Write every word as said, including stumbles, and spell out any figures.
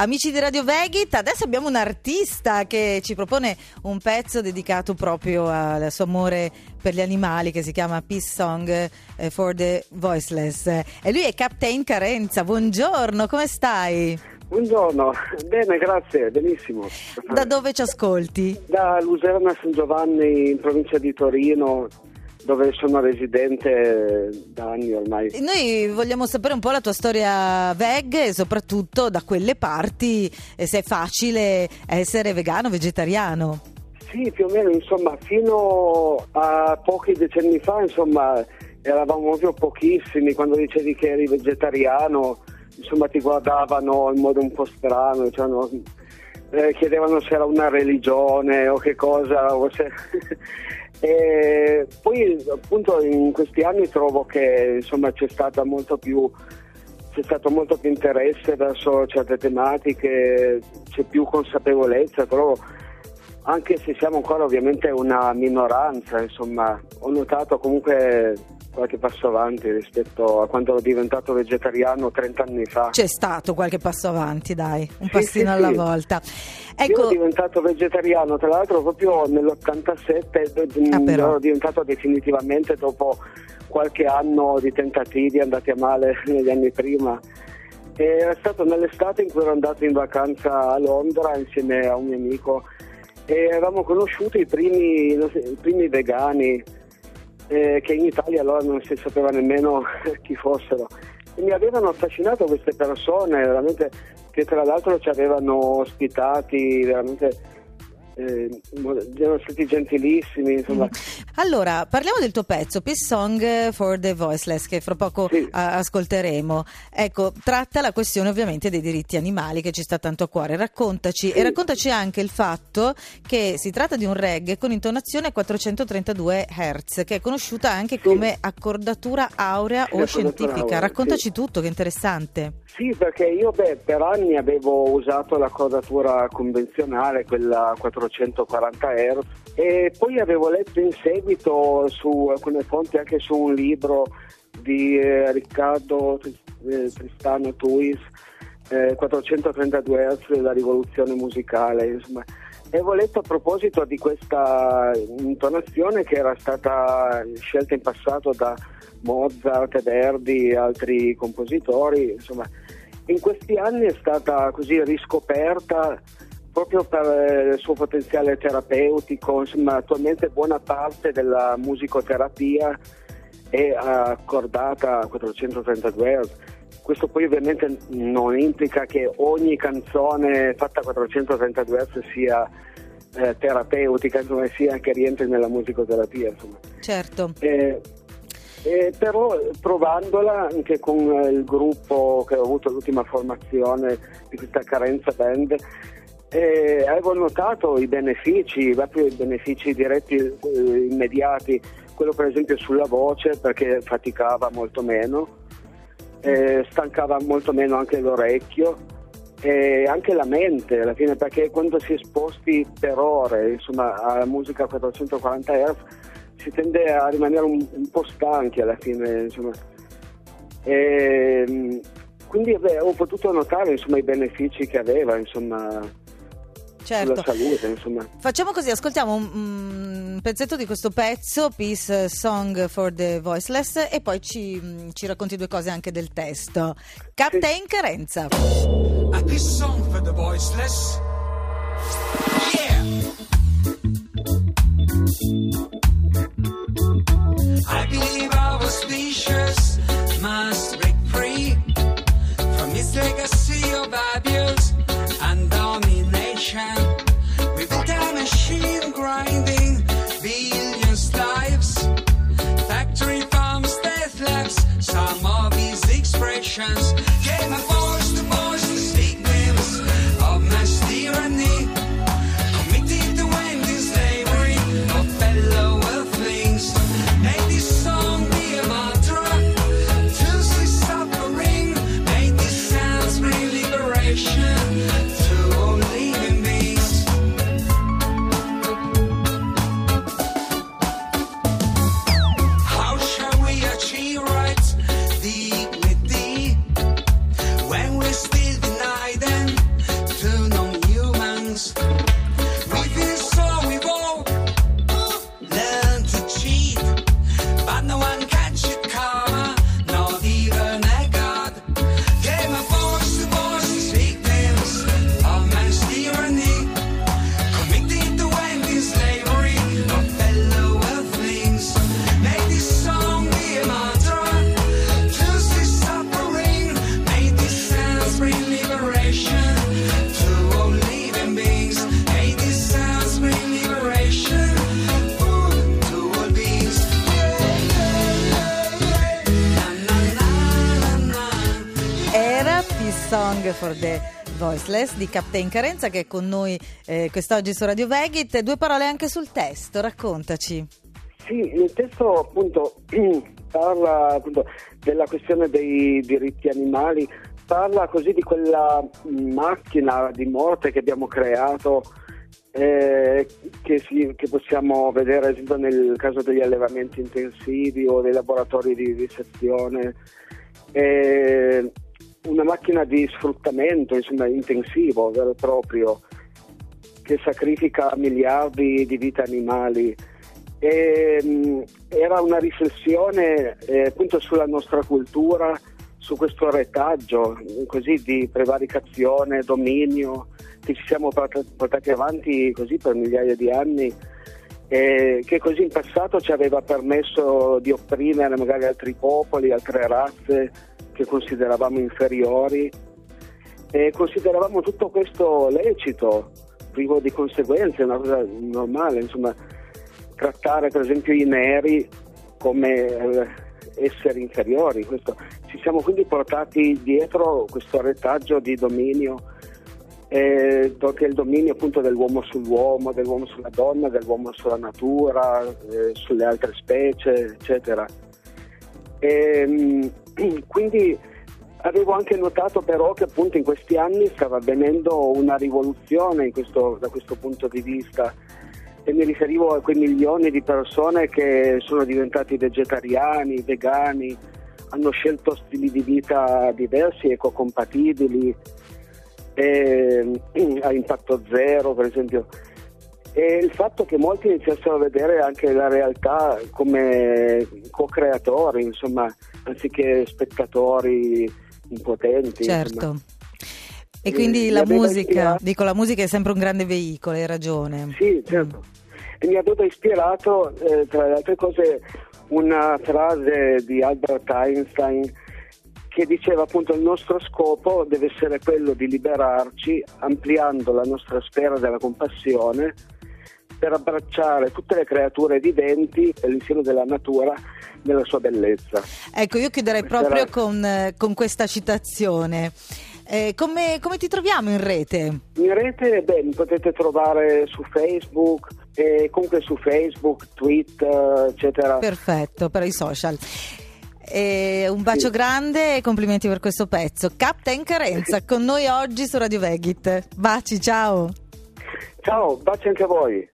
Amici di Radio Veghit, adesso abbiamo un artista che ci propone un pezzo dedicato proprio al suo amore per gli animali, che si chiama Peace Song for the Voiceless. E lui è Captain Carenza. Buongiorno, come stai? Buongiorno, bene, grazie, benissimo. Da dove ci ascolti? Da Luserna San Giovanni, in provincia di Torino, dove sono residente da anni ormai. Noi vogliamo sapere un po' la tua storia veg e soprattutto da quelle parti, eh, se è facile essere vegano o vegetariano. Sì, più o meno, insomma, fino a pochi decenni fa, insomma, eravamo proprio pochissimi. Quando dicevi che eri vegetariano, insomma, ti guardavano in modo un po' strano, cioè, no, eh, chiedevano se era una religione o che cosa, o se... E poi appunto in questi anni trovo che insomma c'è stata molto più c'è stato molto più interesse verso certe tematiche, c'è più consapevolezza, però anche se siamo ancora ovviamente una minoranza, insomma, ho notato comunque qualche passo avanti rispetto a quando ero diventato vegetariano trenta anni fa. C'è stato qualche passo avanti, dai, un sì, passino sì, alla sì. volta. Ecco... Io ero diventato vegetariano, tra l'altro proprio nell'ottantasette, ah, però. ero diventato definitivamente dopo qualche anno di tentativi andati a male negli anni prima. E era stato nell'estate in cui ero andato in vacanza a Londra insieme a un mio amico e avevamo conosciuto i primi, i primi vegani, Eh, che in Italia allora non si sapeva nemmeno chi fossero, e mi avevano affascinato queste persone veramente, che tra l'altro ci avevano ospitati veramente, eh, erano stati gentilissimi, insomma. Allora, parliamo del tuo pezzo Peace Song for the Voiceless, che fra poco sì. a- ascolteremo. Ecco, tratta la questione ovviamente dei diritti animali, che ci sta tanto a cuore. Raccontaci sì. e raccontaci anche il fatto che si tratta di un reggae con intonazione a quattrocentotrentadue hertz, che è conosciuta anche sì. come accordatura aurea Sì, o scientifica. aurea, Raccontaci sì. tutto, che interessante. Sì, perché io beh, per anni avevo usato la codatura convenzionale, quella a quattrocentoquaranta hertz, e poi avevo letto in seguito su alcune fonti, anche su un libro di eh, Riccardo eh, Tristano Tuis, eh, quattrocentotrentadue hertz, la rivoluzione musicale, insomma. E avevo letto a proposito di questa intonazione che era stata scelta in passato da Mozart, Verdi e altri compositori, insomma. In questi anni è stata così riscoperta proprio per il suo potenziale terapeutico, insomma. Attualmente buona parte della musicoterapia è accordata a quattrocentotrentadue hertz. Questo poi ovviamente non implica che ogni canzone fatta a quattrocentotrentadue hertz sia eh, terapeutica, insomma, sia che rientri nella musicoterapia, insomma. Certo. Eh, Eh, però provandola anche con il gruppo che ho avuto l'ultima formazione di questa Carenza Band, eh, avevo notato i benefici, proprio i benefici diretti, eh, immediati, quello per esempio sulla voce, perché faticava molto meno, eh, stancava molto meno anche l'orecchio e anche la mente alla fine, perché quando si è esposti per ore, insomma, alla musica a quattrocentoquaranta hertz si tende a rimanere un, un po' stanchi alla fine, insomma. E, quindi beh, ho potuto notare, insomma, i benefici che aveva, insomma, certo. sulla salute, insomma. Facciamo così, ascoltiamo un, un pezzetto di questo pezzo, Peace Song for the Voiceless, e poi ci, ci racconti due cose anche del testo. Captain sì. Carenza. A peace song for the voiceless. Yeah. I believe our species must break free from its legacy of abuse and domination. With the time machine grinding billions lives, factory farms, death labs, some of these expressions gave a voice to voiceless victims of mass tyranny, committed to ending slavery of fellow earthlings. Make this song for the Voiceless di Captain Carenza, che è con noi eh, quest'oggi su Radio Vegit. Due parole anche sul testo, raccontaci. Sì, il testo appunto parla appunto della questione dei diritti animali, parla così di quella macchina di morte che abbiamo creato, eh, che, si, che possiamo vedere ad esempio nel caso degli allevamenti intensivi o dei laboratori di vivisezione, eh, una macchina di sfruttamento insomma intensivo, vero e proprio, che sacrifica miliardi di vite animali. E, mh, era una riflessione eh, appunto sulla nostra cultura, su questo retaggio così di prevaricazione, dominio che ci siamo portati avanti così per migliaia di anni, eh, che così in passato ci aveva permesso di opprimere magari altri popoli, altre razze che consideravamo inferiori, e consideravamo tutto questo lecito, privo di conseguenze, una cosa normale, insomma, trattare per esempio i neri come eh, esseri inferiori. Questo. Ci siamo quindi portati dietro questo retaggio di dominio, eh, che è il dominio appunto dell'uomo sull'uomo, dell'uomo sulla donna, dell'uomo sulla natura, eh, sulle altre specie, eccetera. E, quindi avevo anche notato però che appunto in questi anni stava avvenendo una rivoluzione in questo, da questo punto di vista, e mi riferivo a quei milioni di persone che sono diventati vegetariani, vegani, hanno scelto stili di vita diversi, ecocompatibili, e, a impatto zero per esempio, e il fatto che molti iniziassero a vedere anche la realtà come co-creatori, insomma, anziché spettatori impotenti. Certo. Insomma. E quindi eh, la musica, ispirato... dico, la musica è sempre un grande veicolo, hai ragione. Sì, certo. Mm. E mi aveva ispirato, eh, tra le altre cose, una frase di Albert Einstein che diceva appunto: il nostro scopo deve essere quello di liberarci ampliando la nostra sfera della compassione per abbracciare tutte le creature viventi e l'insieme della natura nella sua bellezza. Ecco, io chiuderei Questa proprio era... con, eh, con questa citazione. Eh, come, come ti troviamo in rete? In rete, beh, mi potete trovare su Facebook, e comunque su Facebook, Twitter, eccetera. Perfetto, per i social. E un bacio sì. grande e complimenti per questo pezzo. Captain Carenza con noi oggi su Radio Vegit. Baci, ciao. Ciao, baci anche a voi.